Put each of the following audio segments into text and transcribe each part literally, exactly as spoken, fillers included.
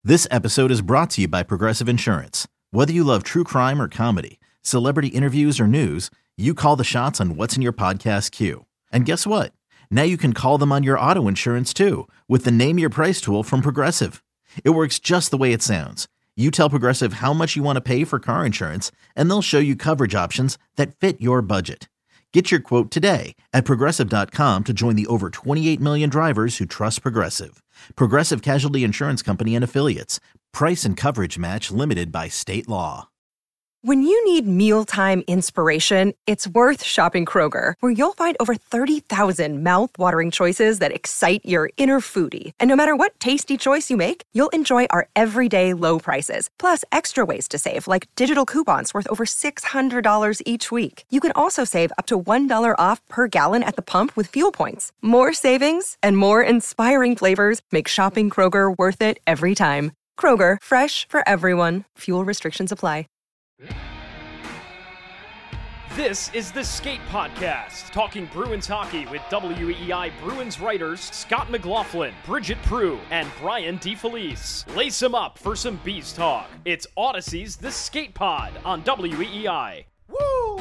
This episode is brought to you by Progressive Insurance. Whether you love true crime or comedy, celebrity interviews or news, you call the shots on what's in your podcast queue. And guess what? Now you can call them on your auto insurance too with the Name Your Price tool from Progressive. It works just the way it sounds. You tell Progressive how much you want to pay for car insurance, and they'll show you coverage options that fit your budget. Get your quote today at progressive dot com to join the over twenty-eight million drivers who trust Progressive. Progressive Casualty Insurance Company and Affiliates. Price and coverage match limited by state law. When you need mealtime inspiration, it's worth shopping Kroger, where you'll find over thirty thousand mouth-watering choices that excite your inner foodie. And no matter what tasty choice you make, you'll enjoy our everyday low prices, plus extra ways to save, like digital coupons worth over six hundred dollars each week. You can also save up to one dollar off per gallon at the pump with fuel points. More savings and more inspiring flavors make shopping Kroger worth it every time. Kroger, fresh for everyone. Fuel restrictions apply. This is the Skate Podcast, talking Bruins hockey with W E I Bruins writers Scott McLaughlin, Bridget Prue, and Brian DeFelice. Lace them up for some Bees talk. It's Odyssey's The Skate Pod on W E I. Woo!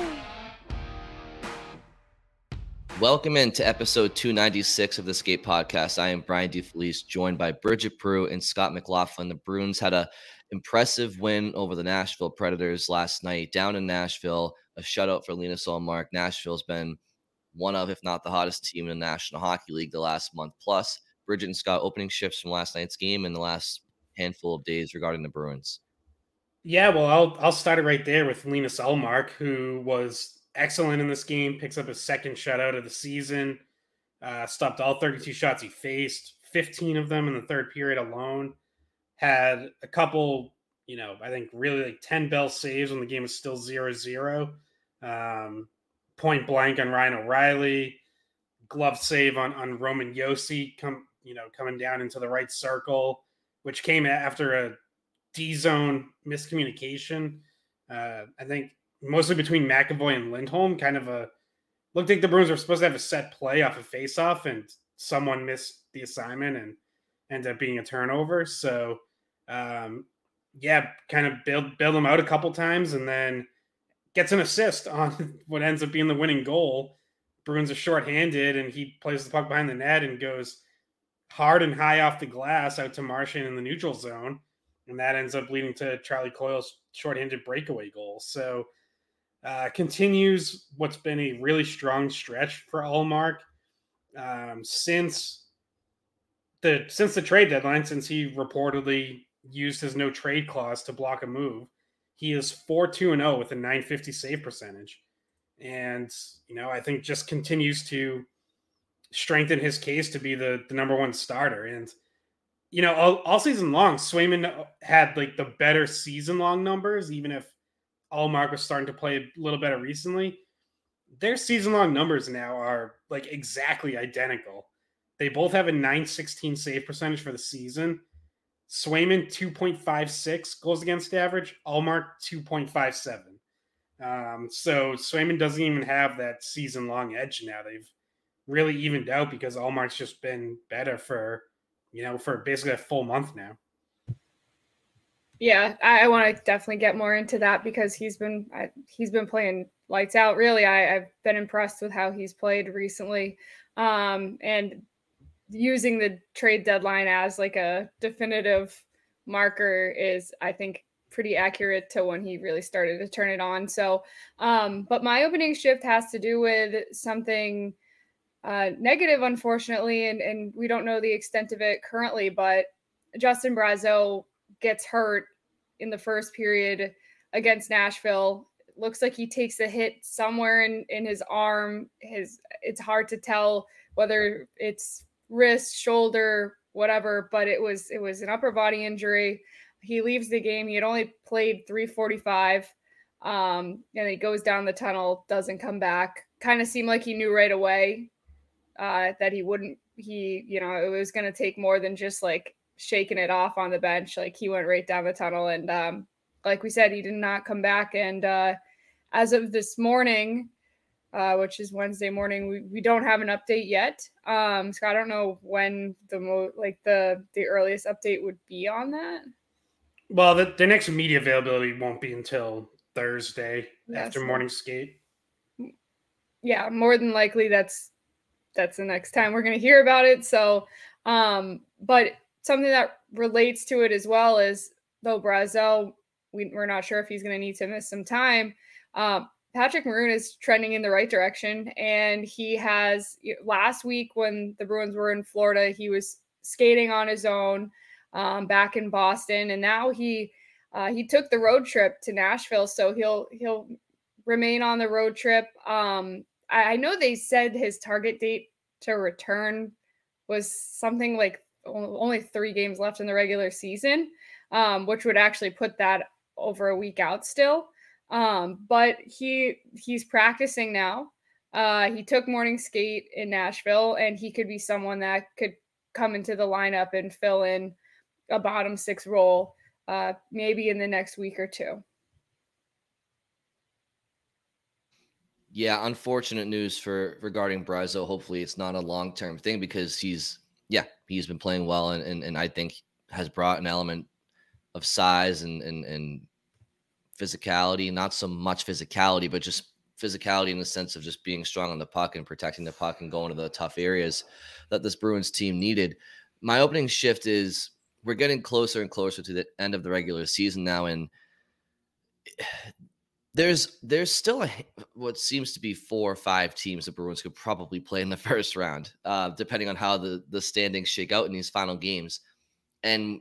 Welcome into episode two ninety-six of the Skate Podcast. I am Brian DeFelice, joined by Bridget Prue and Scott McLaughlin. The Bruins had a impressive win over the Nashville Predators last night down in Nashville, a shutout for Linus Ullmark. Nashville's been one of, if not the hottest team in the National Hockey League the last month plus. Bridget and Scott, opening shifts from last night's game and the last handful of days regarding the Bruins. Yeah, well, I'll I'll start it right there with Linus Ullmark, who was excellent in this game, picks up his second shutout of the season, uh, stopped all thirty-two shots he faced, fifteen of them in the third period alone. Had a couple, you know, I think really like ten bell saves when the game was still zero zero. Um, point blank on Ryan O'Reilly, glove save on, on Roman Josi, come, you know, coming down into the right circle, which came after a D-zone miscommunication. Uh, I think mostly between McAvoy and Lindholm, kind of a, looked like the Bruins were supposed to have a set play off a faceoff and someone missed the assignment and ended up being a turnover. So, um, yeah, kind of build build him out a couple times and then gets an assist on what ends up being the winning goal. Bruins are shorthanded and he plays the puck behind the net and goes hard and high off the glass out to Marchand in the neutral zone. And that ends up leading to Charlie Coyle's shorthanded breakaway goal. So uh, continues what's been a really strong stretch for Ullmark um, since the since the trade deadline, since he reportedly used his no trade clause to block a move. He is four two and oh with a nine fifty save percentage. And, you know, I think just continues to strengthen his case to be the, the number one starter. And, you know, all, all season long, Swayman had like the better season long numbers, even if Ullmark was starting to play a little better recently. Their season long numbers now are like exactly identical. They both have a nine sixteen save percentage for the season. Swayman two point five six goals against average, Ullmark two point five seven. Um, so Swayman doesn't even have that season-long edge now. They've really evened out because Ullmark's just been better for, you know, for basically a full month now. Yeah, I, I want to definitely get more into that because he's been I, he's been playing lights out. Really, I, I've been impressed with how he's played recently, um, and using the trade deadline as like a definitive marker is, I think, pretty accurate to when he really started to turn it on. So, um, but my opening shift has to do with something uh, negative, unfortunately, and, and we don't know the extent of it currently, but Justin Brazeau gets hurt in the first period against Nashville. Looks like he takes a hit somewhere in, in his arm. His it's hard to tell whether it's wrist, shoulder, whatever, but it was it was an upper body injury. He leaves the game. He had only played three forty-five, um, and he goes down the tunnel, doesn't come back. Kind of seemed like he knew right away uh, that he wouldn't. He, you know, it was going to take more than just like shaking it off on the bench. Like he went right down the tunnel, and um, like we said, he did not come back. And uh, as of this morning, uh, which is Wednesday morning. We, we don't have an update yet. Um, so I don't know when the mo- like the the earliest update would be on that. Well, the, the next media availability won't be until Thursday Yeah, after so- morning skate. Yeah, more than likely that's that's the next time we're going to hear about it. So, um, but something that relates to it as well is though Brazeau, we, we're not sure if he's going to need to miss some time. Um, Patrick Maroon is trending in the right direction, and he has last week when the Bruins were in Florida, he was skating on his own um, back in Boston, and now he uh, he took the road trip to Nashville, so he'll he'll remain on the road trip. Um, I know they said his target date to return was something like only three games left in the regular season, um, which would actually put that over a week out still. Um, but he he's practicing now. Uh, he took morning skate in Nashville, and he could be someone that could come into the lineup and fill in a bottom six role, uh, maybe in the next week or two. Yeah, unfortunate news for regarding Brazeau. Hopefully it's not a long-term thing because he's, yeah, he's been playing well and and, and I think has brought an element of size and, and, and physicality, not so much physicality, but just physicality in the sense of just being strong on the puck and protecting the puck and going to the tough areas that this Bruins team needed. My opening shift is we're getting closer and closer to the end of the regular season now, and There's there's still a what seems to be four or five teams the Bruins could probably play in the first round, uh, depending on how the, the standings shake out in these final games. And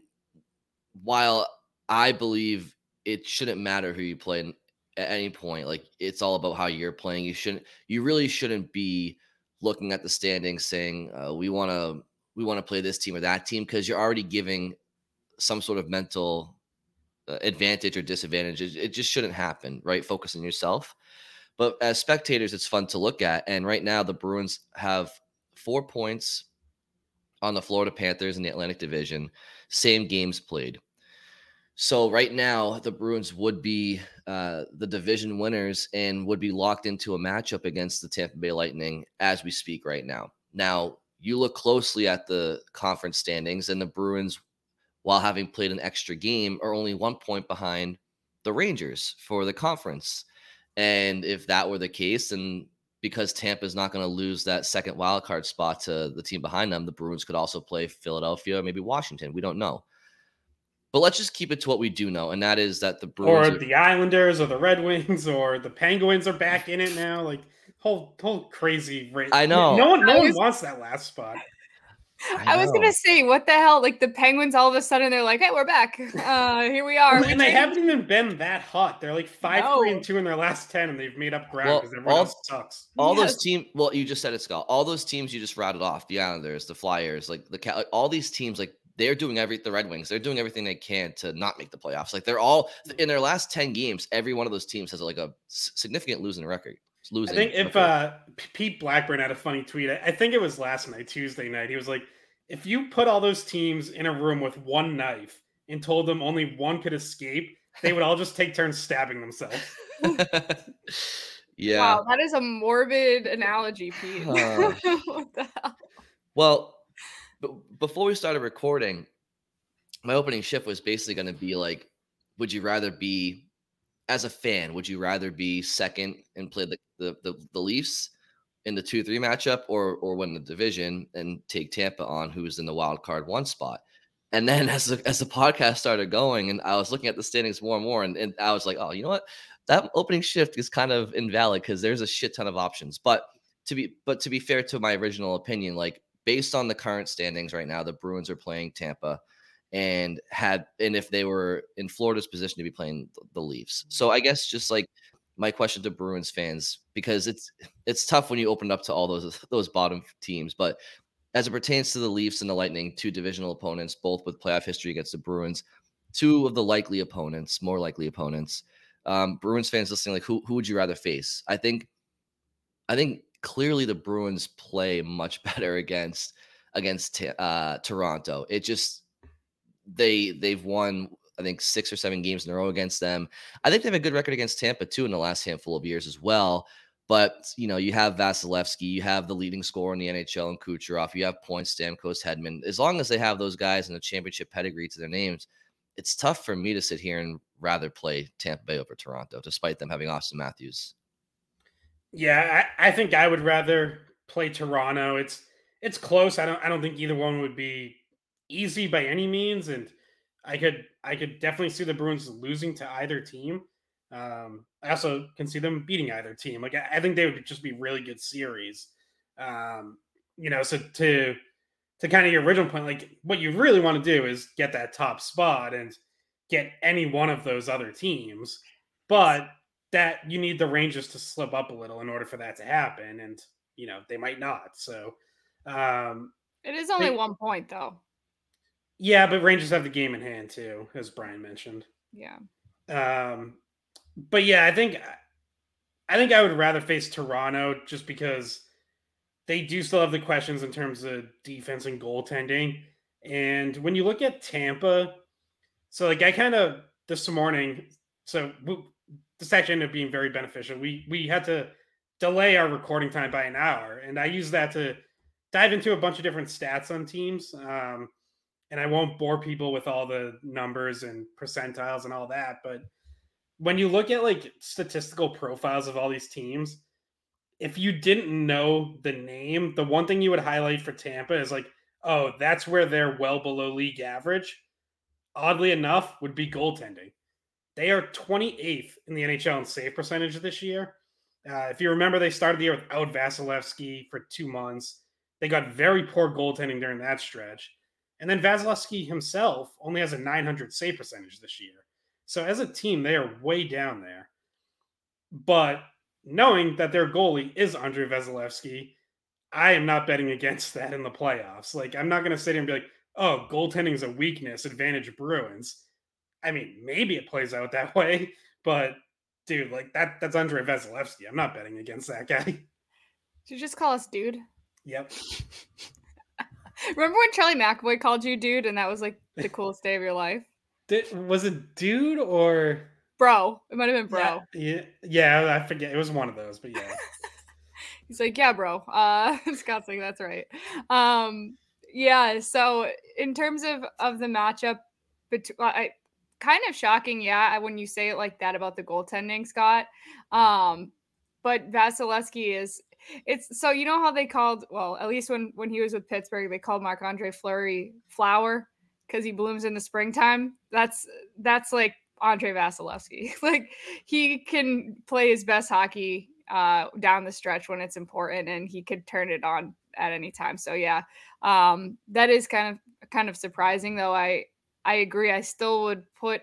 while I believe it shouldn't matter who you play in, at any point, like it's all about how you're playing. You shouldn't, you really shouldn't be looking at the standings saying uh, we want to we want to play this team or that team because you're already giving some sort of mental uh, advantage or disadvantage. It, it just shouldn't happen, right? Focus on yourself. But as spectators, it's fun to look at. And right now, the Bruins have four points on the Florida Panthers in the Atlantic Division, same games played. So right now, the Bruins would be uh, the division winners and would be locked into a matchup against the Tampa Bay Lightning as we speak right now. Now, you look closely at the conference standings, and the Bruins, while having played an extra game, are only one point behind the Rangers for the conference. And if that were the case, and because Tampa is not going to lose that second wildcard spot to the team behind them, the Bruins could also play Philadelphia, maybe Washington. We don't know. But let's just keep it to what we do know, and that is that the Bruins or the Islanders or the Red Wings or the Penguins are back in it now. Like whole whole crazy race. I know. No one no was, one wants that last spot. I, I was gonna say, what the hell? Like the Penguins, all of a sudden they're like, "Hey, we're back. Uh, here we are." And, we and they haven't even been that hot. They're like five, no. three, and two in their last ten, and they've made up ground because well, everyone all, else sucks. All yes. those teams. Well, you just said it, Scott. All those teams you just rattled off: the Islanders, the Flyers, like the like, all these teams, like. They're doing every the Red Wings. They're doing everything they can to not make the playoffs. Like they're all in their last ten games. Every one of those teams has like a significant losing record. Losing. I think if record. uh, Pete Blackburn had a funny tweet, I think it was last night, Tuesday night. He was like, "If you put all those teams in a room with one knife and told them only one could escape, they would all just take turns stabbing themselves." Yeah. Wow, that is a morbid analogy, Pete. Uh, what the hell? Well. But before we started recording, my opening shift was basically going to be like, would you rather be, as a fan, would you rather be second and play the the, the, the Leafs in the two three matchup or or win the division and take Tampa on, who's in the wild card one spot? And then as the, as the podcast started going and I was looking at the standings more and more, and, and I was like, oh, you know what? That opening shift is kind of invalid because there's a shit ton of options. But to be but to be fair to my original opinion, like, based on the current standings right now, the Bruins are playing Tampa and had, and if they were in Florida's position to be playing the Leafs. So I guess just like my question to Bruins fans, because it's, it's tough when you open it up to all those, those bottom teams, but as it pertains to the Leafs and the Lightning, two divisional opponents, both with playoff history against the Bruins, two of the likely opponents, more likely opponents, um, Bruins fans listening, like who, who would you rather face? I think, I think, clearly the Bruins play much better against against uh, Toronto. It just they they've won I think six or seven games in a row against them. I think they have a good record against Tampa too in the last handful of years as well. But, you know, you have Vasilevsky, you have the leading scorer in the N H L in Kucherov, you have points, Stamkos, Hedman. As long as they have those guys in a championship pedigree to their names, it's tough for me to sit here and rather play Tampa Bay over Toronto, despite them having Austin Matthews. Yeah, I, I think I would rather play Toronto. It's it's close. I don't I don't think either one would be easy by any means, and I could I could definitely see the Bruins losing to either team. Um, I also can see them beating either team. Like I, I think they would just be really good series. Um, you know, so to to kind of your original point, like what you really want to do is get that top spot and get any one of those other teams, but that you need the Rangers to slip up a little in order for that to happen, and you know they might not. So um, it is only but, one point though. Yeah, but Rangers have the game in hand too, as Brian mentioned. Yeah. Um, but yeah, I think I think I would rather face Toronto just because they do still have the questions in terms of defense and goaltending. And when you look at Tampa, so like I kind of this morning, so we, this actually ended up being very beneficial. We we had to delay our recording time by an hour, and I used that to dive into a bunch of different stats on teams. Um, and I won't bore people with all the numbers and percentiles and all that, but when you look at like statistical profiles of all these teams, if you didn't know the name, the one thing you would highlight for Tampa is like, oh, that's where they're well below league average. Oddly enough, would be goaltending. They are twenty-eighth in the N H L in save percentage this year. Uh, if you remember, they started the year without Vasilevsky for two months. They got very poor goaltending during that stretch. And then Vasilevsky himself only has a nine hundred save percentage this year. So as a team, they are way down there. But knowing that their goalie is Andrei Vasilevsky, I am not betting against that in the playoffs. Like, I'm not going to sit here and be like, oh, goaltending is a weakness, advantage Bruins. I mean, maybe it plays out that way, but dude, like that that's Andrei Vasilevsky. I'm not betting against that guy. Did you just call us dude? Yep. Remember when Charlie McAvoy called you dude and that was like the coolest day of your life? Did, was it dude or bro? It might have been bro. Yeah, yeah, yeah, I forget. It was one of those, but yeah. He's like, yeah, bro. Uh, Scott's like, that's right. Um, yeah. So in terms of of the matchup, bet- I kind of shocking, yeah, when you say it like that about the goaltending, Scott. Um, but Vasilevsky is. It's so you know how they called, well, at least when when he was with Pittsburgh, they called Marc-Andre Fleury Flower because he blooms in the springtime. That's that's like Andrei Vasilevsky. Like he can play his best hockey uh, down the stretch when it's important, and he could turn it on at any time. So yeah, um, that is kind of kind of surprising, though. I I agree. I still would put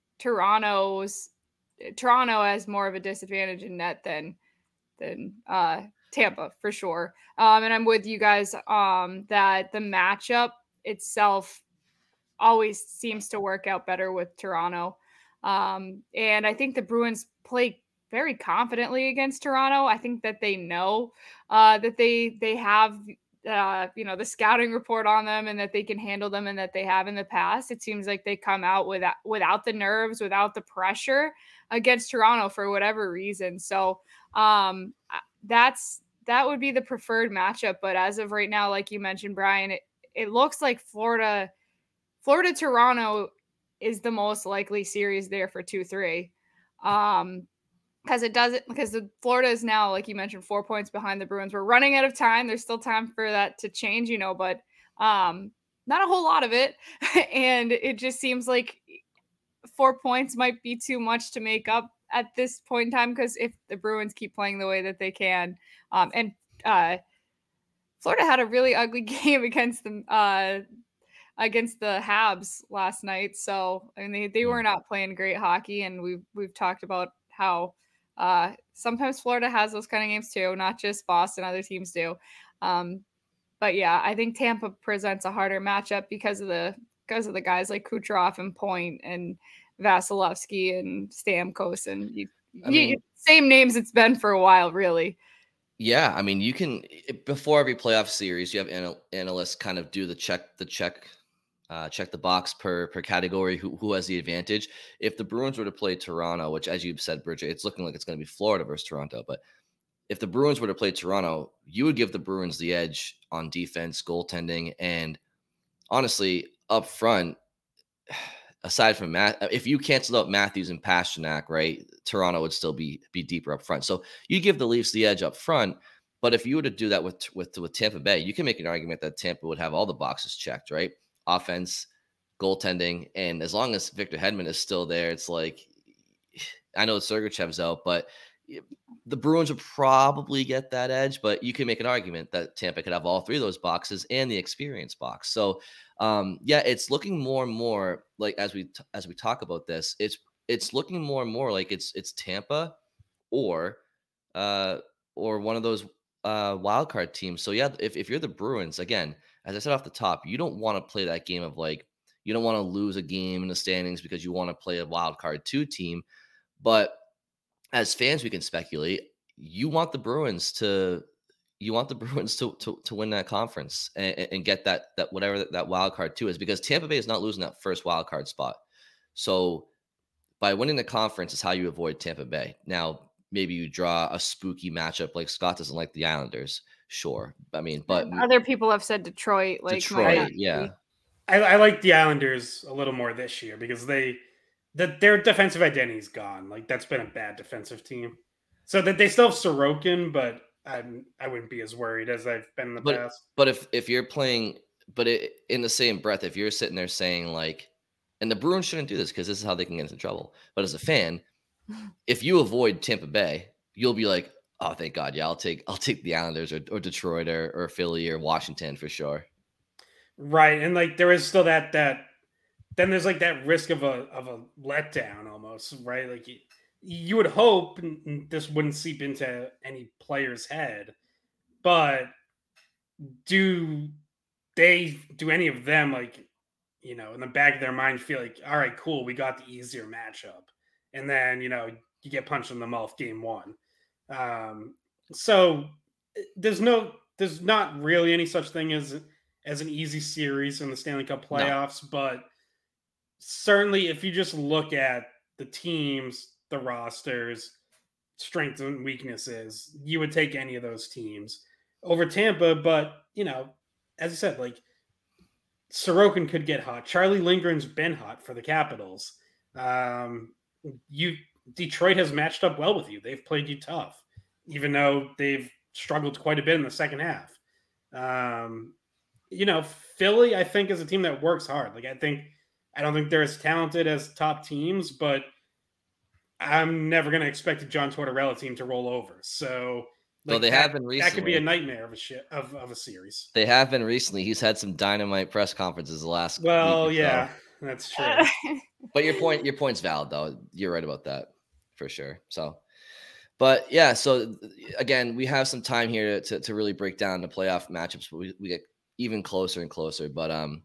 Toronto's Toronto as more of a disadvantage in net than than uh, Tampa for sure. Um, and I'm with you guys um, that the matchup itself always seems to work out better with Toronto. Um, and I think the Bruins play very confidently against Toronto. I think that they know uh, that they they have uh, you know the scouting report on them and that they can handle them and that they have in the past. It seems like they come out without without the nerves, without the pressure against Toronto for whatever reason. So um, that's that would be the preferred matchup. But as of right now, like you mentioned, Brian, it, it looks like Florida, Florida, Toronto is the most likely series there for two three. Um, because it doesn't because the Florida is now, like you mentioned, four points behind the Bruins. We're running out of time. There's still time for that to change, you know, but um, not a whole lot of it. And it just seems like four points might be too much to make up at this point in time, because if the Bruins keep playing the way that they can, um, and uh, Florida had a really ugly game against them uh, against the Habs last night. So I mean, they, they were not playing great hockey, and we've we've talked about how uh, sometimes Florida has those kind of games too, not just Boston, other teams do. Um, but yeah, I think Tampa presents a harder matchup because of the because of the guys like Kucherov and Point and Vasilevsky and Stamkos and you, I mean, you, same names it's been for a while, really. Yeah, I mean, you can before every playoff series, you have anal- analysts kind of do the check, the check, uh, check the box per per category. Who who has the advantage? If the Bruins were to play Toronto, which, as you've said, Bridget, it's looking like it's going to be Florida versus Toronto, but if the Bruins were to play Toronto, you would give the Bruins the edge on defense, goaltending, and honestly, up front, aside from Matt, if you canceled out Matthews and Pasternak, right, Toronto would still be be deeper up front. So you give the Leafs the edge up front. But if you were to do that with with with Tampa Bay, you can make an argument that Tampa would have all the boxes checked, right? Offense, goaltending, and as long as Victor Hedman is still there, it's like, I know Sergachev's out, but the Bruins would probably get that edge. But you can make an argument that Tampa could have all three of those boxes and the experience box. So um, yeah, it's looking more and more like as we t- as we talk about this, it's it's looking more and more like it's it's Tampa or uh, or one of those uh, wild card teams. So yeah, if if you're the Bruins, again, as I said off the top, you don't want to play that game of like, you don't want to lose a game in the standings because you want to play a wild card two team. But as fans, we can speculate. You want the Bruins to, you want the Bruins to to, to win that conference and, and get that that whatever that, that wild card two is, because Tampa Bay is not losing that first wild card spot. So by winning the conference is how you avoid Tampa Bay. Now maybe you draw a spooky matchup like Scott doesn't like the Islanders. Sure, I mean, but other people have said Detroit. Like Detroit, yeah. I, I like the Islanders a little more this year because they. That their defensive identity is gone. Like that's been a bad defensive team. So that they still have Sorokin, but I'm I wouldn't be as worried as I've been in the but, past. But if if you're playing, but it, in the same breath, if you're sitting there saying like, and the Bruins shouldn't do this because this is how they can get into trouble. But as a fan, if you avoid Tampa Bay, you'll be like, oh, thank God, yeah, I'll take I'll take the Islanders or, or Detroit or, or Philly or Washington for sure. Right, and like there is still that that. Then there's like that risk of a of a letdown almost, right? Like you, you would hope this wouldn't seep into any player's head, but do they do any of them like, you know, in the back of their mind feel like, all right, cool, we got the easier matchup, and then you know you get punched in the mouth game one. Um, so there's no there's not really any such thing as as an easy series in the Stanley Cup playoffs, no. But certainly, if you just look at the teams, the rosters, strengths and weaknesses, you would take any of those teams over Tampa. But, you know, as I said, like Sorokin could get hot. Charlie Lindgren's been hot for the Capitals. Um, you Detroit has matched up well with you. They've played you tough, even though they've struggled quite a bit in the second half. Um, you know, Philly, I think, is a team that works hard. Like, I think I don't think they're as talented as top teams, but I'm never going to expect a John Tortorella team to roll over. So, like, well, they that, have been recently. That could be a nightmare of a shit of, of a series. They have been recently. He's had some dynamite press conferences the last. Well, week yeah, so. That's true. But your point, your point's valid, though. You're right about that for sure. So, but yeah, so again, we have some time here to to really break down the playoff matchups, but we, we get even closer and closer. But um.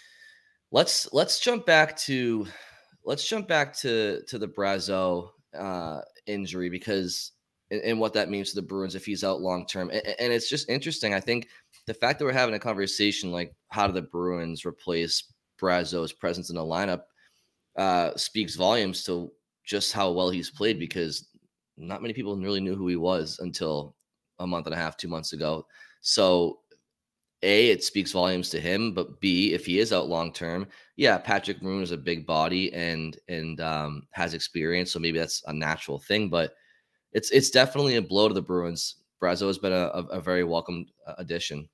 Let's let's jump back to let's jump back to to the Brazeau uh, injury because and, and what that means to the Bruins if he's out long term. And, and it's just interesting. I think the fact that we're having a conversation like how do the Bruins replace Brazeau's presence in the lineup uh, speaks volumes to just how well he's played, because not many people really knew who he was until a month and a half, two months ago. So A, it speaks volumes to him, but B, if he is out long term, yeah, Patrick Maroon is a big body and and um, has experience, so maybe that's a natural thing. But it's it's definitely a blow to the Bruins. Brazeau has been a, a, a very welcome addition.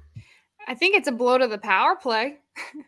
I think it's a blow to the power play,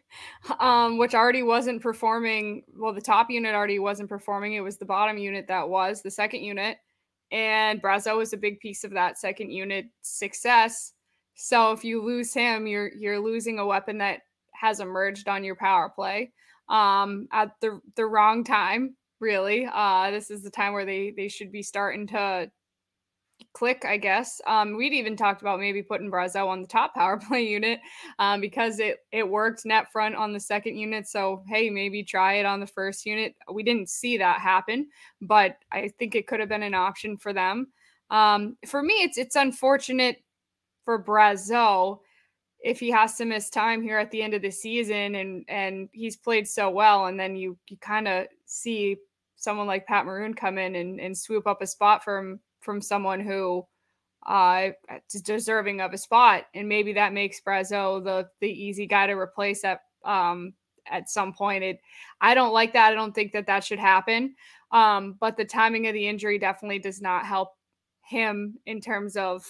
um, which already wasn't performing. Well, the top unit already wasn't performing. It was the bottom unit that was the second unit, and Brazeau was a big piece of that second unit success. So if you lose him, you're you're losing a weapon that has emerged on your power play um, at the the wrong time. Really, uh, this is the time where they they should be starting to click, I guess. Um, we'd even talked about maybe putting Brazeau on the top power play unit um, because it it worked net front on the second unit. So hey, maybe try it on the first unit. We didn't see that happen, but I think it could have been an option for them. Um, for me, it's it's unfortunate for Brazeau if he has to miss time here at the end of the season and and he's played so well, and then you you kind of see someone like Pat Maroon come in and, and swoop up a spot from from someone who uh, deserving of a spot. And maybe that makes Brazeau the the easy guy to replace at um, at some point. It, I don't like that. I don't think that that should happen. Um, but the timing of the injury definitely does not help him in terms of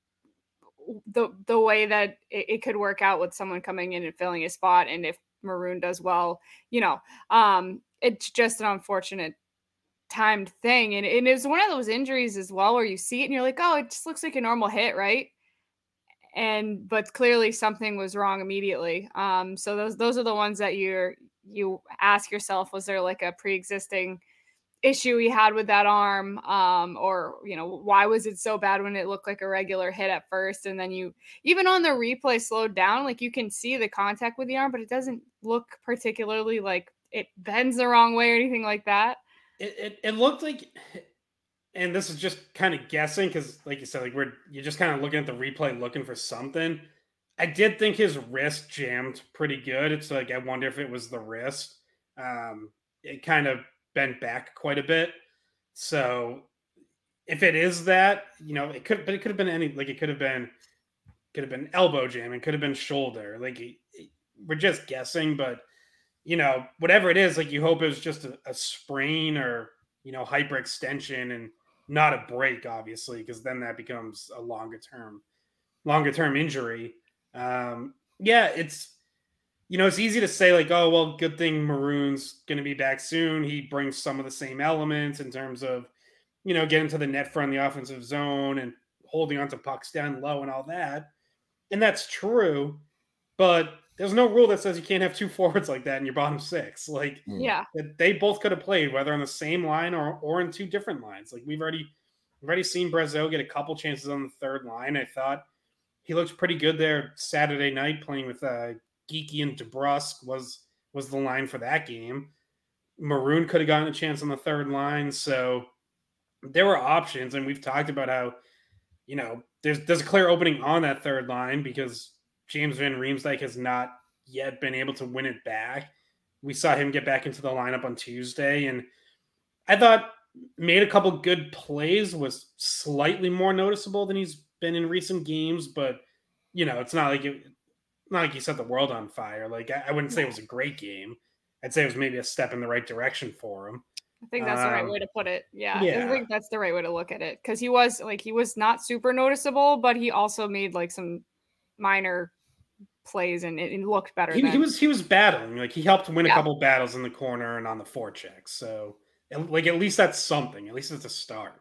the the way that it, it could work out with someone coming in and filling a spot. And if Maroon does well, you know, um, it's just an unfortunate timed thing. And, and it's one of those injuries as well where you see it and you're like, oh, it just looks like a normal hit, right? And but clearly something was wrong immediately. Um, so those those are the ones that you're you ask yourself, was there like a pre-existing issue he had with that arm, um, or you know, why was it so bad when it looked like a regular hit at first, and then you even on the replay slowed down, like you can see the contact with the arm, but it doesn't look particularly like it bends the wrong way or anything like that. It it, it looked like, and this is just kind of guessing because, like you said, like we're you're just kind of looking at the replay looking for something. I did think his wrist jammed pretty good. It's like I wonder if it was the wrist. Um, it kind of bent back quite a bit. So if it is that, you know, it could, but it could have been any, like it could have been, could have been elbow jam, it could have been shoulder. Like it, it, we're just guessing, but you know, whatever it is, like you hope it was just a, a sprain or, you know, hyperextension and not a break, obviously, because then that becomes a longer term, longer term injury. Um, yeah, it's, you know, it's easy to say like, oh, well, good thing Maroon's going to be back soon. He brings some of the same elements in terms of, you know, getting to the net front, the offensive zone and holding onto pucks down low and all that. And that's true, but there's no rule that says you can't have two forwards like that in your bottom six. Like, yeah, they both could have played whether on the same line or, or in two different lines. Like we've already, we've already seen Brazeau get a couple chances on the third line. I thought he looked pretty good there Saturday night playing with uh, Geeky and DeBrusque was was the line for that game. Maroon could have gotten a chance on the third line, so there were options, and we've talked about how, you know, there's there's a clear opening on that third line because James Van Riemsdyk has not yet been able to win it back. We saw him get back into the lineup on Tuesday, and I thought made a couple good plays, was slightly more noticeable than he's been in recent games, but you know, it's not like it, not like he set the world on fire. Like I, I wouldn't say it was a great game. I'd say it was maybe a step in the right direction for him. I think that's um, the right way to put it. Yeah, yeah. I think that's the right way to look at it because he was like he was not super noticeable, but he also made like some minor plays and it, it looked better. He, than... he was he was battling. Like he helped win yeah. a couple battles in the corner and on the forecheck. So like at least that's something. At least it's a start.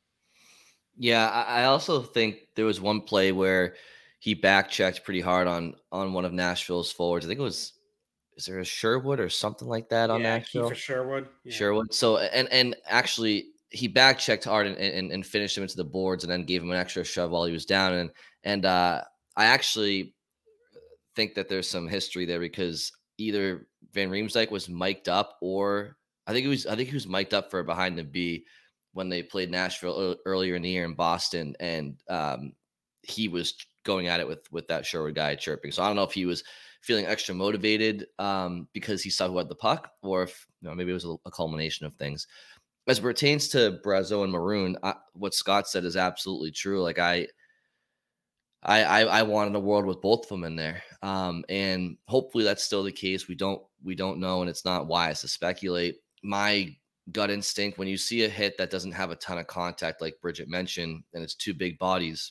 Yeah, I, I also think there was one play where he back checked pretty hard on on one of Nashville's forwards. I think it was. Is there a Sherwood or something like that on yeah, Nashville? For Sherwood. Yeah. Sherwood. So, and and actually, he back checked hard and, and and finished him into the boards, and then gave him an extra shove while he was down. And and uh, I actually think that there's some history there because either Van Riemsdyk was mic'd up, or I think he was I think he was mic'd up for behind the B when they played Nashville earlier in the year in Boston, and um, he was going at it with with that Sherwood guy chirping. So I don't know if he was feeling extra motivated um, because he saw who had the puck, or if you know, maybe it was a, a culmination of things. As it pertains to Brazeau and Maroon, I, what Scott said is absolutely true. Like I, I, I, I wanted a world with both of them in there, um, and hopefully that's still the case. We don't, we don't know, and it's not wise to speculate. My gut instinct when you see a hit that doesn't have a ton of contact, like Bridget mentioned, and it's two big bodies.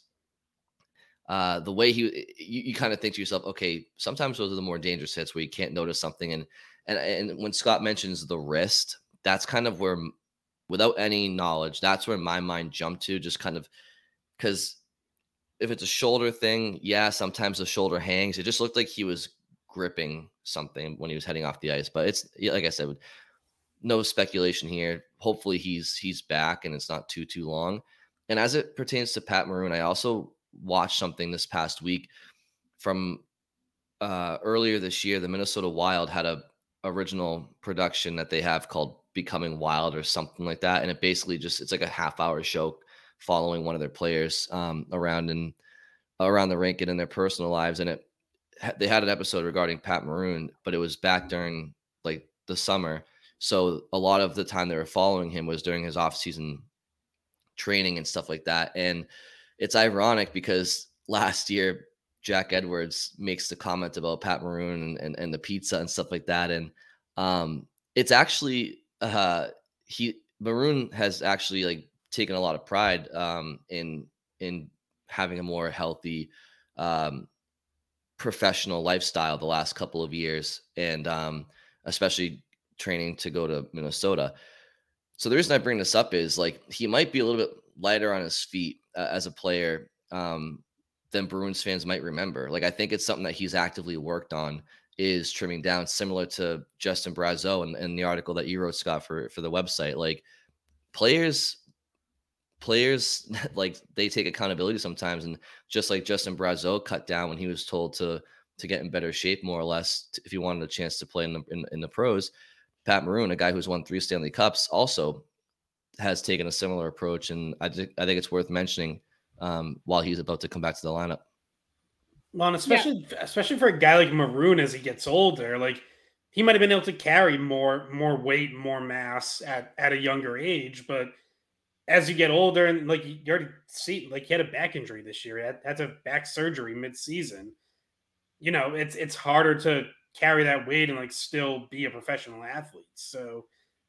Uh, the way he, you, you kind of think to yourself, okay, sometimes those are the more dangerous hits where you can't notice something. And, and, and when Scott mentions the wrist, that's kind of where, without any knowledge, that's where my mind jumped to, just kind of, because if it's a shoulder thing, yeah, sometimes the shoulder hangs. It just looked like he was gripping something when he was heading off the ice, but it's, like I said, no speculation here. Hopefully he's, he's back and it's not too, too long. And as it pertains to Pat Maroon, I also watched something this past week from uh, earlier this year. The Minnesota Wild had a original production that they have called Becoming Wild or something like that. And it basically just, it's like a half hour show following one of their players um, around and around the rink and in their personal lives. And it, they had an episode regarding Pat Maroon, but it was back during like the summer. So a lot of the time they were following him was during his off season training and stuff like that. And it's ironic because last year Jack Edwards makes the comment about Pat Maroon and, and, and the pizza and stuff like that. And um, it's actually uh, he Maroon has actually like taken a lot of pride um, in in having a more healthy um, professional lifestyle the last couple of years, and um, especially training to go to Minnesota. So the reason I bring this up is like he might be a little bit lighter on his feet uh, as a player um, than Bruins fans might remember. Like I think it's something that he's actively worked on, is trimming down, similar to Justin Brazeau and, and the article that you wrote, Scott, for for the website. Like players, players like they take accountability sometimes, and just like Justin Brazeau cut down when he was told to to get in better shape, more or less, if he wanted a chance to play in the in, in the pros. Pat Maroon, a guy who's won three Stanley Cups, also has taken a similar approach, and I think I think it's worth mentioning um, while he's about to come back to the lineup. Well, and especially yeah. especially for a guy like Maroon as he gets older, like he might have been able to carry more more weight, more mass at at a younger age, but as you get older and like you already see, like he had a back injury this year, he had, had to have back surgery mid-season. You know, it's it's harder to carry that weight and like still be a professional athlete. So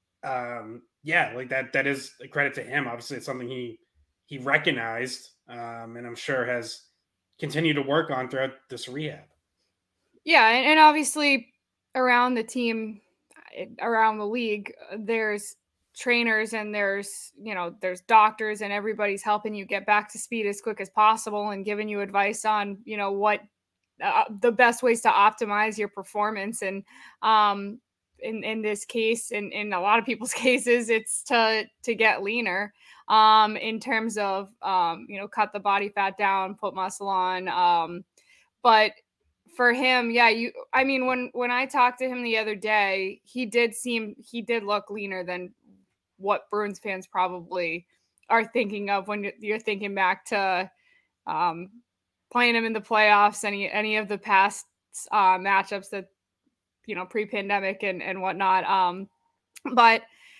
um yeah, like that that is a credit to him. Obviously it's something he he recognized um and I'm sure has continued to work on throughout this rehab. Yeah, and, and obviously around the team, around the league, there's trainers and there's, you know, there's doctors, and everybody's helping you get back to speed as quick as possible and giving you advice on, you know, what Uh, the best ways to optimize your performance. And um, in, in this case, in, in a lot of people's cases, it's to, to get leaner um, in terms of, um, you know, cut the body fat down, put muscle on. Um, but for him, yeah, you, I mean, when, when I talked to him the other day, he did seem, he did look leaner than what Bruins fans probably are thinking of when you're thinking back to, um, playing him in the playoffs, any any of the past uh, matchups that, you know, pre-pandemic and, and whatnot. Um, but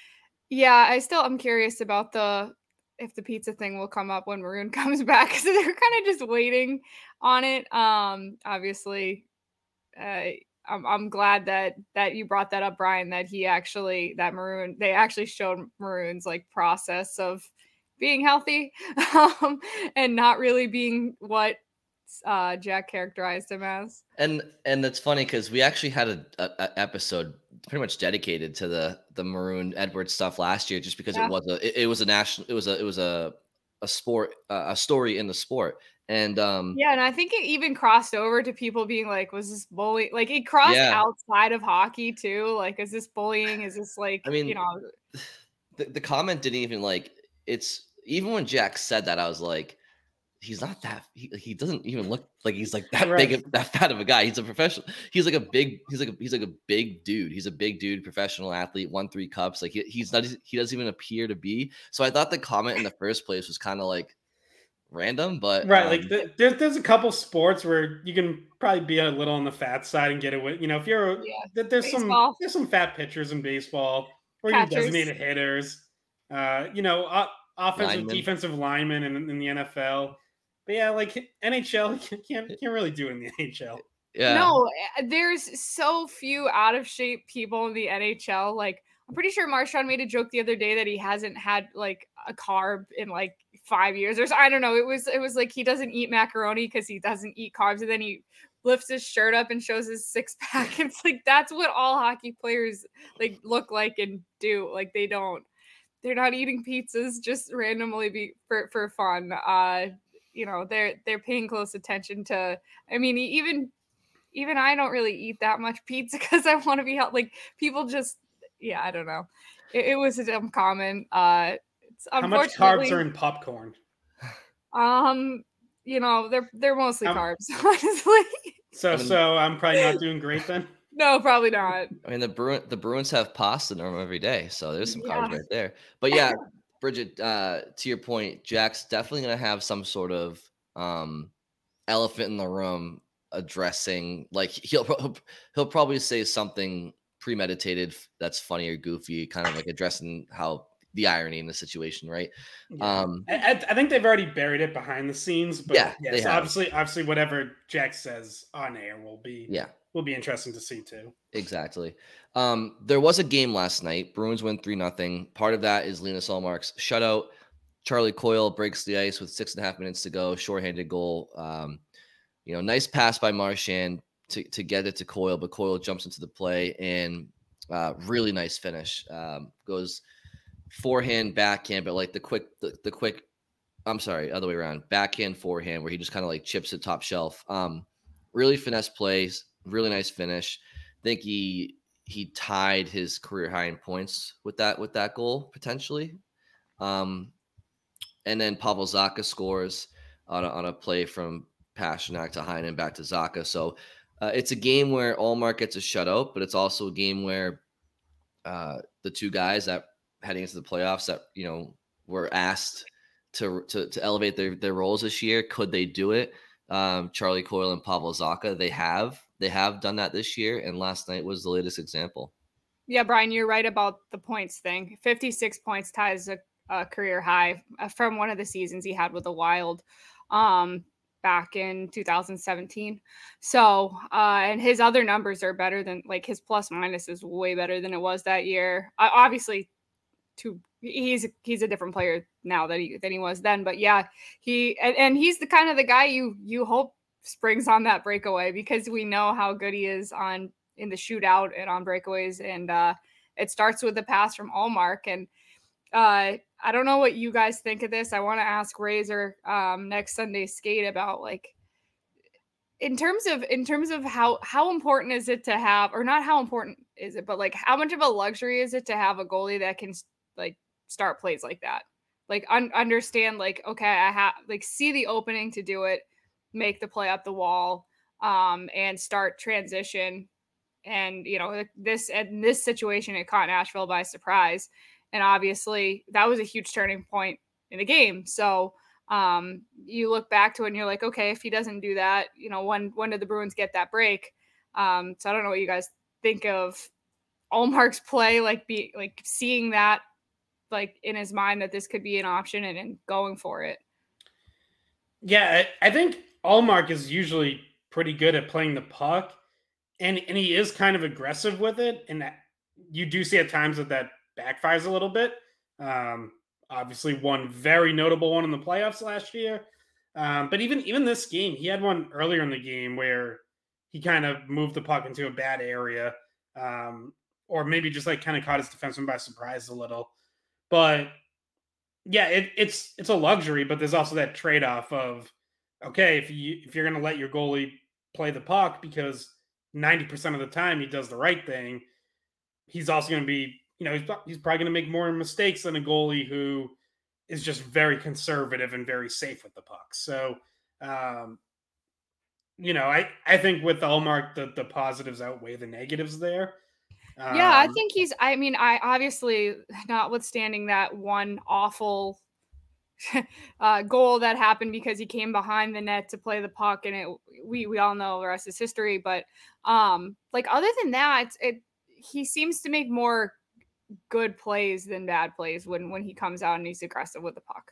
yeah, I still I'm curious about the if the pizza thing will come up when Maroon comes back. So they're kind of just waiting on it. Um, obviously, uh, I'm I'm glad that that you brought that up, Brian. That he actually that Maroon they actually showed Maroon's like process of being healthy um, and not really being what uh Jack characterized him as. And and it's funny because we actually had a, a, a episode pretty much dedicated to the the Maroon Edwards stuff last year, just because yeah. it was a it, it was a national it was a it was a a sport uh, a story in the sport. And um yeah, and I think it even crossed over to people being like, was this bullying? Like it crossed yeah. outside of hockey too. Like, is this bullying? Is this like, I mean, you know, the, the comment didn't even like it's even when Jack said that, I was like, he's not that he, he doesn't even look like he's like that right. big that fat of a guy. He's a professional. He's like a big he's like a, he's like a big dude. He's a big dude, professional athlete, won three cups. Like he, he's not he doesn't even appear to be. So I thought the comment in the first place was kind of like random, but right. Um, like the, there's there's a couple sports where you can probably be a little on the fat side and get away. You know, if you're yeah. there's baseball. some there's some fat pitchers in baseball or even designated hitters. Uh, you know, uh, offensive lineman. defensive linemen in, in the N F L. But yeah, like N H L, you can't can't really do it in the N H L. Yeah. No, there's so few out of shape people in the N H L. Like I'm pretty sure Marshawn made a joke the other day that he hasn't had like a carb in like five years or so. I don't know. It was it was like he doesn't eat macaroni because he doesn't eat carbs, and then he lifts his shirt up and shows his six pack. It's like that's what all hockey players like look like and do. Like they don't. They're not eating pizzas just randomly be for for fun. Uh, you know, they're they're paying close attention to. I mean, even even I don't really eat that much pizza because I want to be healthy. Like people just, yeah, I don't know. It, it was a dumb comment. Uh, it's How much carbs are in popcorn? Um, you know, they're they're mostly um, carbs, honestly. So so I'm probably not doing great then. No, probably not. I mean, the Bruin the Bruins have pasta in them every day, so there's some carbs yeah. right there. But yeah. Bridget, uh, to your point, Jack's definitely going to have some sort of um, elephant in the room addressing, like he'll, he'll he'll probably say something premeditated that's funny or goofy, kind of like addressing how the irony in the situation, right? Yeah. Um, I, I think they've already buried it behind the scenes, but yeah, yes, they have. obviously, obviously, whatever Jack says on air will be Yeah, will be interesting to see too. exactly. Um, there was a game last night. Bruins win three nothing. Part of that is Linus Ullmark's shutout. Charlie Coyle breaks the ice with six and a half minutes to go. Shorthanded goal. Um, you know, nice pass by Marchand to to get it to Coyle, but Coyle jumps into the play and uh, really nice finish. Um, goes forehand, backhand, but like the quick, the, the quick, I'm sorry, other way around, backhand, forehand, where he just kind of like chips it top shelf. Um, really finesse plays, really nice finish. I think he he tied his career high in points with that with that goal potentially. Um, and then Pavel Zacha scores on a, on a play from Pastrnak to Heinen back to Zacha. So uh, it's a game where Ullmark gets a shutout, but it's also a game where uh, the two guys that heading into the playoffs that, you know, were asked to to, to elevate their, their roles this year. Could they do it? Um, Charlie Coyle and Pavel Zacha, they have. They have done that this year, and last night was the latest example. Yeah, Brian, you're right about the points thing. fifty-six points ties a, a career high from one of the seasons he had with the Wild um, back in two thousand seventeen. So, uh, and his other numbers are better than, like, his plus minus is way better than it was that year. Uh, obviously, to he's he's a different player now than he than he was then. But yeah, he and, and he's the kind of the guy you you hope springs on that breakaway, because we know how good he is on in the shootout and on breakaways. And uh, it starts with the pass from Ullmark. And uh, I don't know what you guys think of this. I want to ask Razor um, next Sunday skate about, like, in terms of in terms of how how important is it to have, or not how important is it, but like how much of a luxury is it to have a goalie that can like start plays like that, like un- understand like, okay, I have like see the opening to do it, make the play up the wall, um, and start transition. And, you know, this in this situation, it caught Nashville by surprise. And obviously that was a huge turning point in the game. So um, you look back to it and you're like, okay, if he doesn't do that, you know, when, when did the Bruins get that break? Um, so I don't know what you guys think of Ullmark's play, like be like seeing that like in his mind that this could be an option and, and going for it. Yeah, I, I think Ullmark is usually pretty good at playing the puck. And and he is kind of aggressive with it, and that, you do see at times that that backfires a little bit. Um, obviously, one very notable one in the playoffs last year. Um, but even even this game, he had one earlier in the game where he kind of moved the puck into a bad area, um, or maybe just like kind of caught his defenseman by surprise a little. But yeah, it, it's it's a luxury, but there's also that trade off of, okay, if you if you're going to let your goalie play the puck because ninety percent of the time he does the right thing, he's also going to be, you know, he's, he's probably going to make more mistakes than a goalie who is just very conservative and very safe with the puck. So, um, you know, I, I think with Ullmark, the, the positives outweigh the negatives there. Um, yeah, I think he's, I mean, I obviously, notwithstanding that one awful uh, goal that happened because he came behind the net to play the puck, and it we we all know the rest is history. But um, like other than that, it's, it he seems to make more good plays than bad plays when when he comes out and he's aggressive with the puck,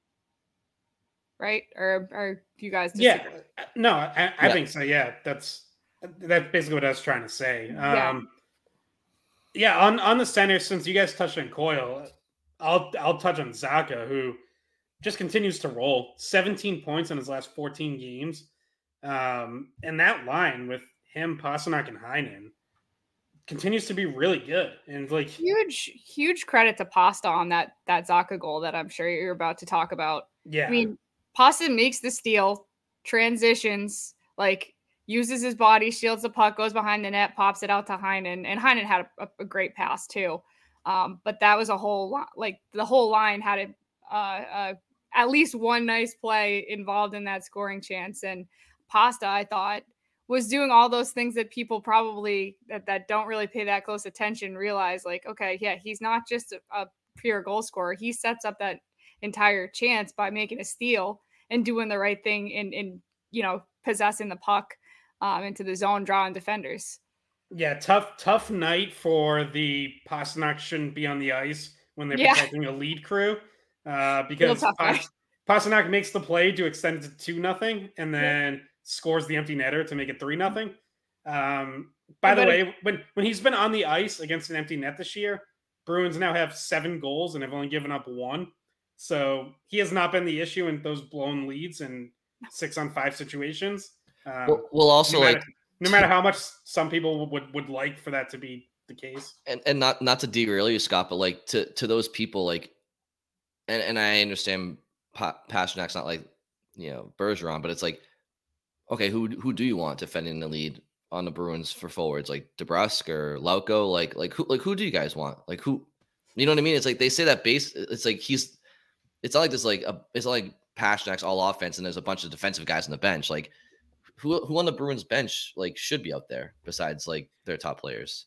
right? Or or do you guys disagree? Yeah, no, I, I Yeah. think so. Yeah, that's that's basically what I was trying to say. Um, Yeah. yeah, on on the center, since you guys touched on Coyle, I'll I'll touch on Zacha, who just continues to roll. seventeen points in his last fourteen games. Um, and that line with him, Pastrnak, and Heinen continues to be really good. And like Huge, huge credit to Pasta on that that Zacha goal that I'm sure you're about to talk about. yeah, I mean, Pasta makes the steal, transitions, like uses his body, shields the puck, goes behind the net, pops it out to Heinen, and Heinen had a, a great pass too. Um, but that was a whole lot, like the whole line had a, uh, uh, at least one nice play involved in that scoring chance. And Pasta, I thought, was doing all those things that people probably that, that don't really pay that close attention realize, like, okay, yeah, he's not just a, a pure goal scorer. He sets up that entire chance by making a steal and doing the right thing in, in you know, possessing the puck um, into the zone, drawing defenders. yeah, tough tough night for the Pastrnak shouldn't be on the ice when they're Yeah. protecting a lead crew uh, because Pas- Pastrnak makes the play to extend it to two nothing and then yep. scores the empty netter to make it three nothing. Um, by the way, it, when when he's been on the ice against an empty net this year, Bruins now have seven goals and have only given up one. So he has not been the issue in those blown leads and six on five situations. Um, well, well, also no matter, like no matter how much some people would, would like for that to be the case, and, and not not to derail you, Scott, but like to to those people, like, and and I understand pa- Pasternak's not like you know Bergeron, but it's like, okay, who who do you want defending the lead on the Bruins for forwards, like DeBrusk or Lauko? Like like who like who do you guys want? Like who, you know what I mean? It's like they say that base. It's like he's. It's not like there's like a. It's not like Pasternak's all offense and there's a bunch of defensive guys on the bench. Like who who on the Bruins bench like should be out there besides like their top players?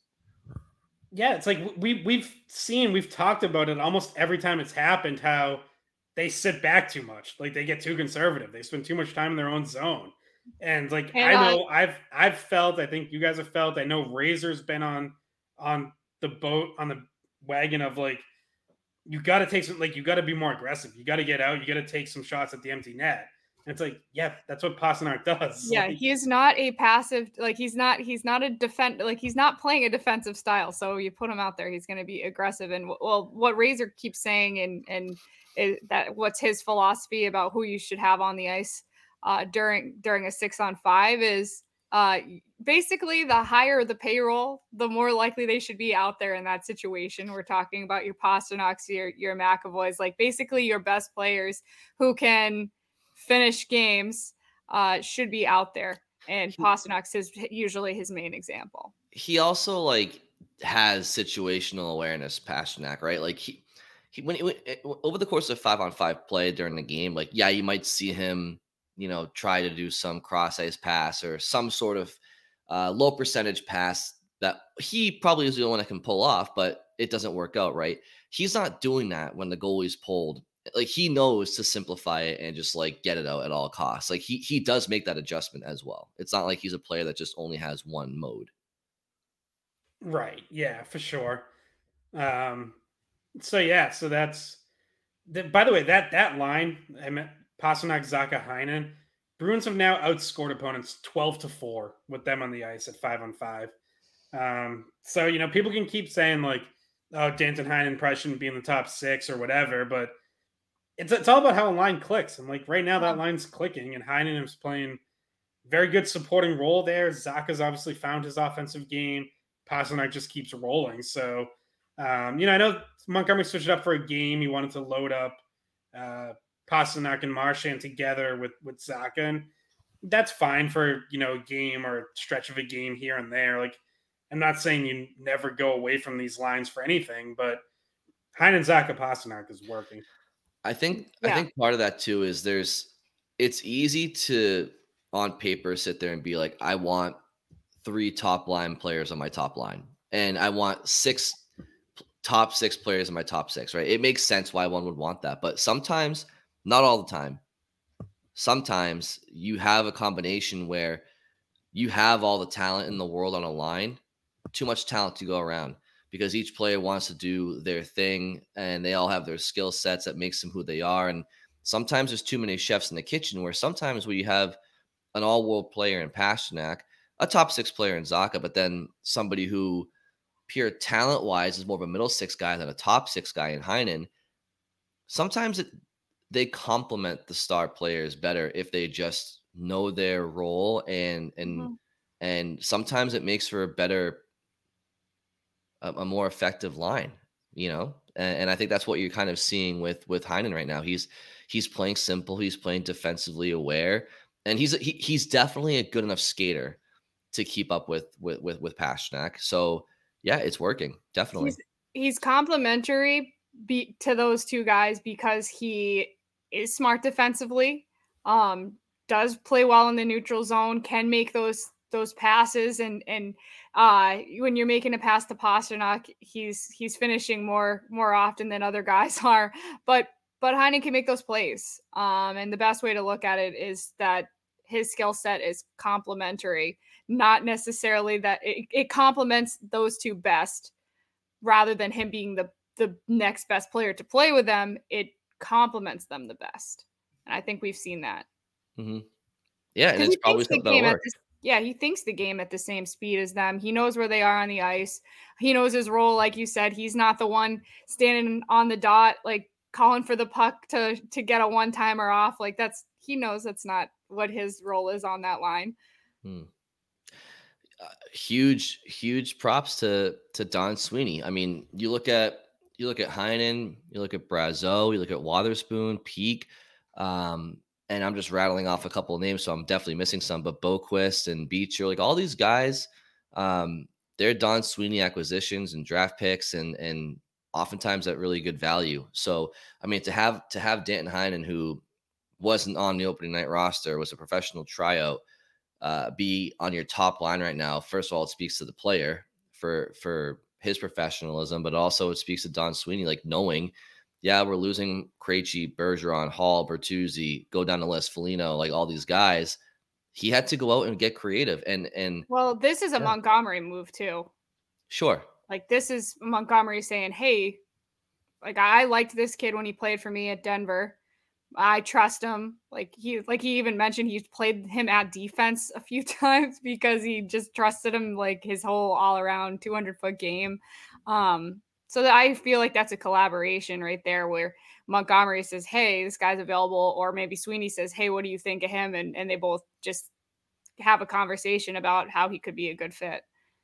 Yeah, it's like we we've seen we've talked about it almost every time it's happened. How they sit back too much, like they get too conservative. They spend too much time in their own zone, and like and I know I, I've I've felt. I think you guys have felt. I know Razor's been on on the boat on the wagon of like. You got to take some, like, you got to be more aggressive. You got to get out. You got to take some shots at the empty net. And it's like, yeah, that's what Pastrnak does. Yeah, like, he's not a passive, like, he's not, he's not a defend, like, he's not playing a defensive style. So you put him out there, he's going to be aggressive. And well, what Razor keeps saying, and, and is that what's his philosophy about who you should have on the ice uh, during, during a six on five is uh, basically the higher the payroll, the more likely they should be out there in that situation. We're talking about your Pastrnaks, your, your McAvoys, like basically your best players who can finish games uh, should be out there. And Pastrnak's is usually his main example. He also like has situational awareness, Pastrnak, right? Like he, he when, when over the course of five on five play during the game, like, yeah, you might see him, you know, try to do some cross ice pass or some sort of uh, low percentage pass that he probably is the only one that can pull off, but it doesn't work out, right? He's not doing that when the goalie's pulled. Like he knows to simplify it and just like get it out at all costs. Like he he does make that adjustment as well. It's not like he's a player that just only has one mode. Right. Yeah, for sure. Um, so yeah, so that's the, by the way, that that line, I meant Pastrnak, Zacha, Heinen, Bruins have now outscored opponents twelve to four with them on the ice at five on five. Um, so, you know, people can keep saying like, oh, Danton Heinen probably shouldn't be in the top six or whatever, but it's it's all about how a line clicks. And like right now that line's clicking and Heinen is playing very good supporting role there. Zacha's obviously found his offensive game. Pastrnak just keeps rolling. So, um, you know, I know Montgomery switched up for a game. He wanted to load up uh, Pastrnak and Marchand together with, with Zacha. And that's fine for, you know, a game or stretch of a game here and there. Like, I'm not saying you never go away from these lines for anything, but Heinen, Zacha, Pastrnak is working. I think yeah. I think part of that too is there's it's easy to on paper sit there and be like, I want three top line players on my top line, and I want six top six players in my top six, right? It makes sense why one would want that, but sometimes, not all the time, sometimes you have a combination where you have all the talent in the world on a line, too much talent to go around because each player wants to do their thing and they all have their skill sets that makes them who they are. And sometimes there's too many chefs in the kitchen, where sometimes we have an all-world player in Pastrnak, a top six player in Zacha, but then somebody who pure talent-wise is more of a middle six guy than a top six guy in Heinen. Sometimes it, they complement the star players better if they just know their role, and and mm-hmm. and sometimes it makes for a better, a, a more effective line, you know. And, and I think that's what you're kind of seeing with with Heinen right now. He's he's playing simple, he's playing defensively aware, and he's he, he's definitely a good enough skater to keep up with with with, with Pastrnak. So yeah, it's working, definitely. He's, he's complementary be, to those two guys because he is smart defensively, um, does play well in the neutral zone, can make those those passes, and and uh, when you're making a pass to Pastrnak, he's he's finishing more more often than other guys are. But but Heinen can make those plays, um, and the best way to look at it is that his skill set is complementary, not necessarily that it, it complements those two best, rather than him being the the next best player to play with them, it complements them the best. And I think we've seen that. Mm-hmm. Yeah, and it's probably something that'll work. The, yeah, he thinks the game at the same speed as them. He knows where they are on the ice. He knows his role, like you said. He's not the one standing on the dot, like calling for the puck to to get a one-timer off. Like that's he knows that's not what his role is on that line. Hmm. Uh, huge, huge props to to Don Sweeney. I mean, you look at you look at Heinen, you look at Brazeau, you look at Wotherspoon, Peak, um, and I'm just rattling off a couple of names, so I'm definitely missing some. But Boquist and Beecher, like all these guys, um, they're Don Sweeney acquisitions and draft picks, and and oftentimes at really good value. So, I mean, to have to have Danton Heinen, who wasn't on the opening night roster, was a professional tryout, uh, be on your top line right now. First of all, it speaks to the player for for his professionalism, but also it speaks to Don Sweeney, like knowing, yeah, we're losing Krejci, Bergeron, Hall, Bertuzzi, go down the list, Foligno, like all these guys. He had to go out and get creative. And and well, this is a yeah. Montgomery move too. Sure. Like this is Montgomery saying, hey, like I liked this kid when he played for me at Denver. I trust him. Like he, like he even mentioned he's played him at defense a few times because he just trusted him, like his whole all around two hundred foot game. Um, so that I feel like that's a collaboration right there where Montgomery says, hey, this guy's available. Or maybe Sweeney says, hey, what do you think of him? And, and they both just have a conversation about how he could be a good fit.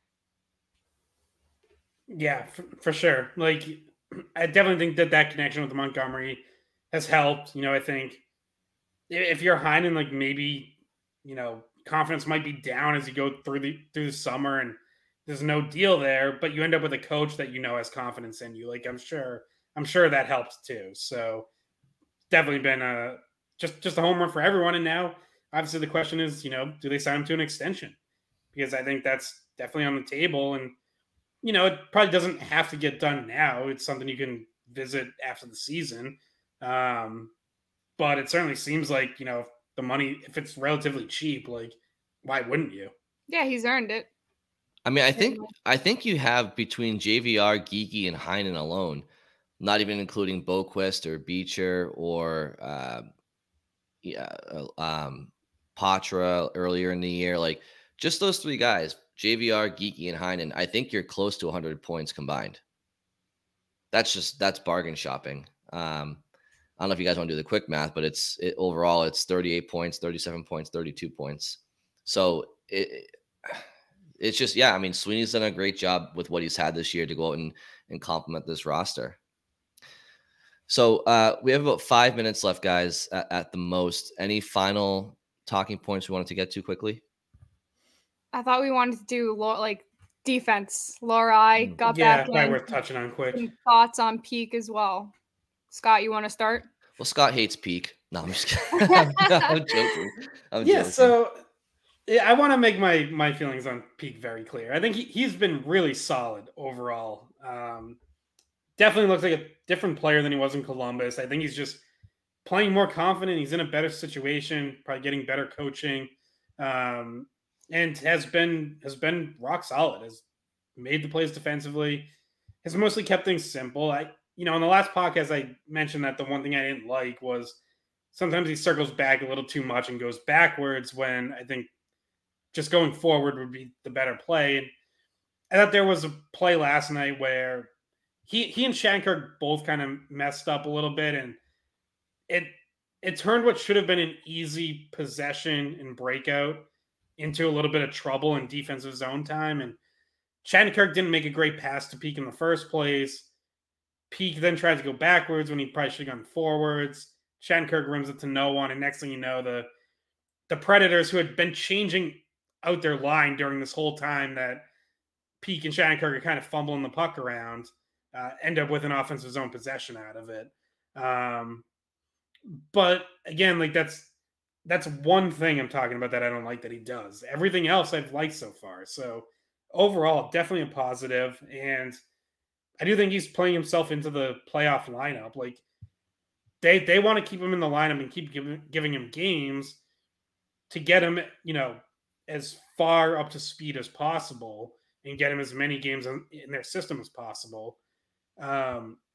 Yeah, for, for sure. Like, I definitely think that that connection with Montgomery has helped. You know, I think if you're Heinen, like maybe, you know, confidence might be down as you go through the through the summer and there's no deal there, but you end up with a coach that you know has confidence in you. Like I'm sure, I'm sure that helps too. So definitely been a just just a home run for everyone. And now obviously the question is, you know, do they sign him to an extension? Because I think that's definitely on the table. And you know, it probably doesn't have to get done now. It's something you can visit after the season. Um, but it certainly seems like, you know, if the money, if it's relatively cheap, like why wouldn't you? Yeah, he's earned it. I mean, I think I think you have between J V R, Geeky, and Heinen alone, not even including Boquist or Beecher or uh, yeah, um, Patra earlier in the year, like just those three guys, J V R, Geeky, and Heinen, I think you're close to one hundred points combined. That's just that's bargain shopping. Um, I don't know if you guys want to do the quick math, but it's it, overall it's thirty-eight points, thirty-seven points, thirty-two points. So it, it's just, yeah, I mean, Sweeney's done a great job with what he's had this year to go out and, and complement this roster. So uh, we have about five minutes left, guys, at, at the most. Any final talking points we wanted to get to quickly? I thought we wanted to do like defense. Lohrei Mm. got Yeah, back probably in. worth touching on quick. Some thoughts on Peak as well. Scott, you want to start? Well, Scott hates Peak. No, I'm just kidding. I'm, I'm joking. I'm yeah, joking. so yeah, I want to make my my feelings on Peak very clear. I think he, he's been really solid overall. Um, definitely looks like a different player than he was in Columbus. I think he's just playing more confident. He's in a better situation, probably getting better coaching, um, and has been has been rock solid. Has made the plays defensively. Has mostly kept things simple. I you know in the last podcast I mentioned that the one thing I didn't like was sometimes he circles back a little too much and goes backwards when I think just going forward would be the better play. And I thought there was a play last night where he he and Shattenkirk both kind of messed up a little bit, and it it turned what should have been an easy possession and breakout into a little bit of trouble in defensive zone time. And Shattenkirk didn't make a great pass to Peak in the first place. Peak then tried to go backwards when he probably should have gone forwards. Shattenkirk rims it to no one, and next thing you know, the the Predators, who had been changing out their line during this whole time that Peak and Shattenkirk are kind of fumbling the puck around, uh, end up with an offensive zone possession out of it. Um, but again, like that's that's one thing I'm talking about that I don't like that he does. Everything else I've liked so far. So overall, definitely a positive, and I do think he's playing himself into the playoff lineup. Like they they want to keep him in the lineup and keep giving giving him games to get him, you know, as far up to speed as possible and get him as many games in, in their system as possible. Um,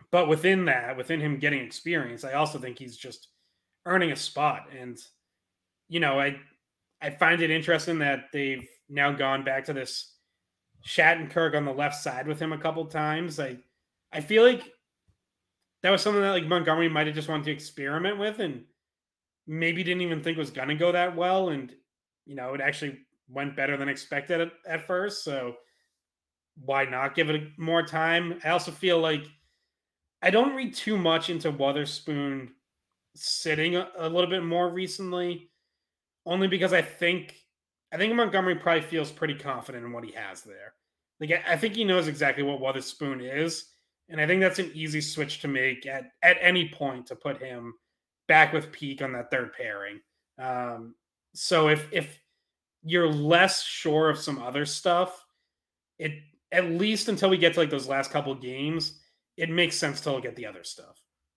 but within that, within him getting experience, I also think he's just earning a spot. And, you know, I I find it interesting that they've now gone back to this Shattenkirk on the left side with him a couple times. I I feel like that was something that like Montgomery might have just wanted to experiment with and maybe didn't even think was gonna go that well. And, you know, it actually went better than expected at, at first. So why not give it more time? I also feel like I don't read too much into Wotherspoon sitting a, a little bit more recently, only because I think I think Montgomery probably feels pretty confident in what he has there. Like I, I think he knows exactly what Wotherspoon is, and I think that's an easy switch to make at at any point to put him back with Peak on that third pairing. Um, so if if you're less sure of some other stuff, it at least until we get to like those last couple games, it makes sense to look at the other stuff.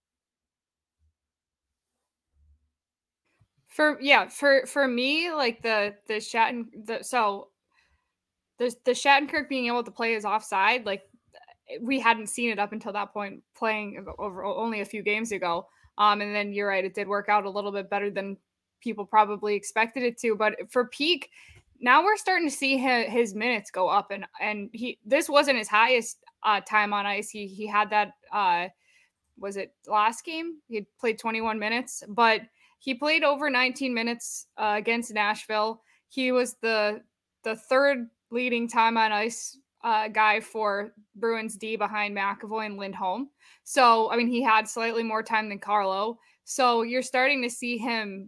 For yeah, for for me, like the the Shatten the so the the Shattenkirk being able to play his offside, like we hadn't seen it up until that point, playing over only a few games ago. Um, and then you're right, it did work out a little bit better than people probably expected it to. But for Peak, now we're starting to see his, his minutes go up, and and he this wasn't his highest uh, time on ice. He he had that uh, was it last game? He played twenty-one minutes, but he played over nineteen minutes uh, against Nashville. He was the the third leading time on ice uh, guy for Bruins D behind McAvoy and Lindholm. So, I mean, he had slightly more time than Carlo. So you're starting to see him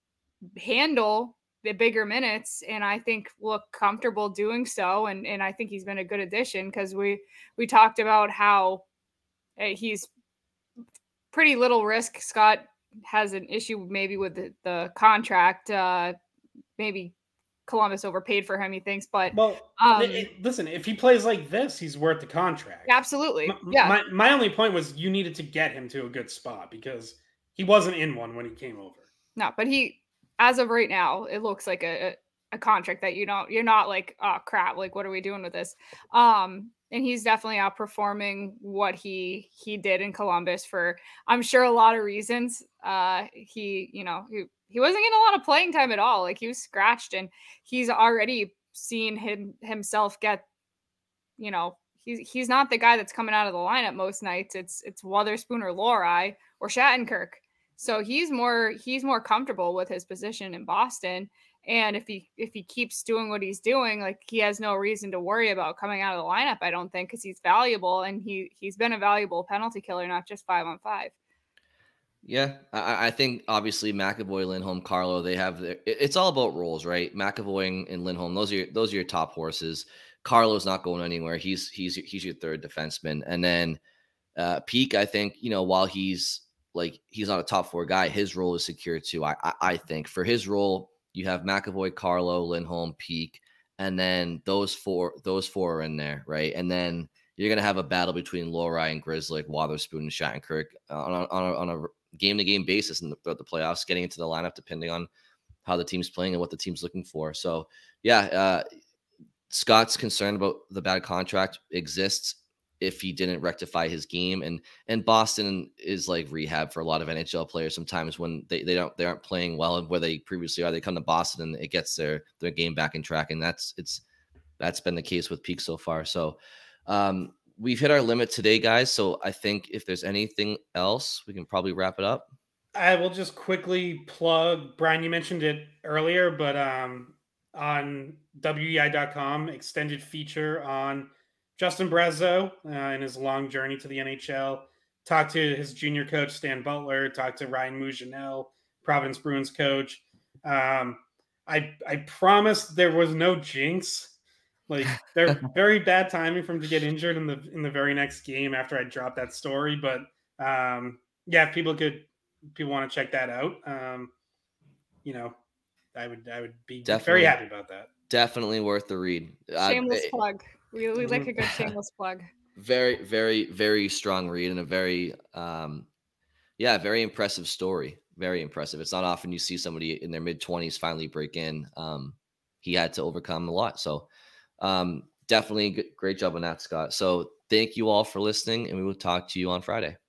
handle the bigger minutes, and I think look comfortable doing so. And and I think he's been a good addition because we we talked about how uh, he's pretty little risk. Scott has an issue maybe with the, the contract. Uh, maybe Columbus overpaid for him, he thinks. But well, um, it, listen, if he plays like this, he's worth the contract. Absolutely, my, yeah. My my only point was you needed to get him to a good spot because he wasn't in one when he came over. No, but he, as of right now, it looks like a a contract that you don't, you're not like, oh crap, like what are we doing with this? Um, and he's definitely outperforming what he he did in Columbus for, I'm sure, a lot of reasons. Uh, he, you know, he, he wasn't getting a lot of playing time at all. Like he was scratched, and he's already seen him himself get, you know, he's he's not the guy that's coming out of the lineup most nights. It's it's Wotherspoon or Lohrei or Shattenkirk. So he's more he's more comfortable with his position in Boston. And if he if he keeps doing what he's doing, like he has no reason to worry about coming out of the lineup, I don't think, because he's valuable, and he he's been a valuable penalty killer, not just five on five. Yeah, I, I think obviously McAvoy, Lindholm, Carlo, they have their, it, it's all about roles, right? McAvoy and Lindholm, those are your, those are your top horses. Carlo's not going anywhere. He's he's he's your third defenseman, and then uh, Peak, I think, you know, while he's like he's not a top four guy, his role is secure too. I I, I think for his role. You have McAvoy, Carlo, Lindholm, Peak, and then those four, those four are in there, right? And then you're gonna have a battle between Lohrei and Grzelcyk, Wotherspoon, and Shattenkirk on a, on a, on a game-to-game basis in the, throughout the playoffs, getting into the lineup depending on how the team's playing and what the team's looking for. So, yeah, uh, Scott's concern about the bad contract exists if he didn't rectify his game. And and Boston is like rehab for a lot of N H L players. Sometimes when they, they don't they aren't playing well where they previously are, they come to Boston and it gets their their game back in track. And that's it's that's been the case with Peak so far. So um, we've hit our limit today, guys. So I think if there's anything else, we can probably wrap it up. I will just quickly plug, Brian, you mentioned it earlier, but um, on W E I dot com, extended feature on Justin Brazeau uh, and his long journey to the N H L. Talked to his junior coach, Stan Butler. Talked to Ryan Mougenel, Providence Bruins coach. Um, I I promised there was no jinx. Like, they're very bad timing for him to get injured in the in the very next game after I dropped that story. But um, yeah, if people could people want to check that out, um, you know, I would I would be Definitely. very happy about that. Definitely worth the read. Shameless uh, plug. We, we like a good shameless plug. Very, very, very strong read and a very, um, yeah, very impressive story. Very impressive. It's not often you see somebody in their mid twenties finally break in. Um, he had to overcome a lot. So um, definitely good, great job on that, Scott. So Thank you all for listening, and we will talk to you on Friday.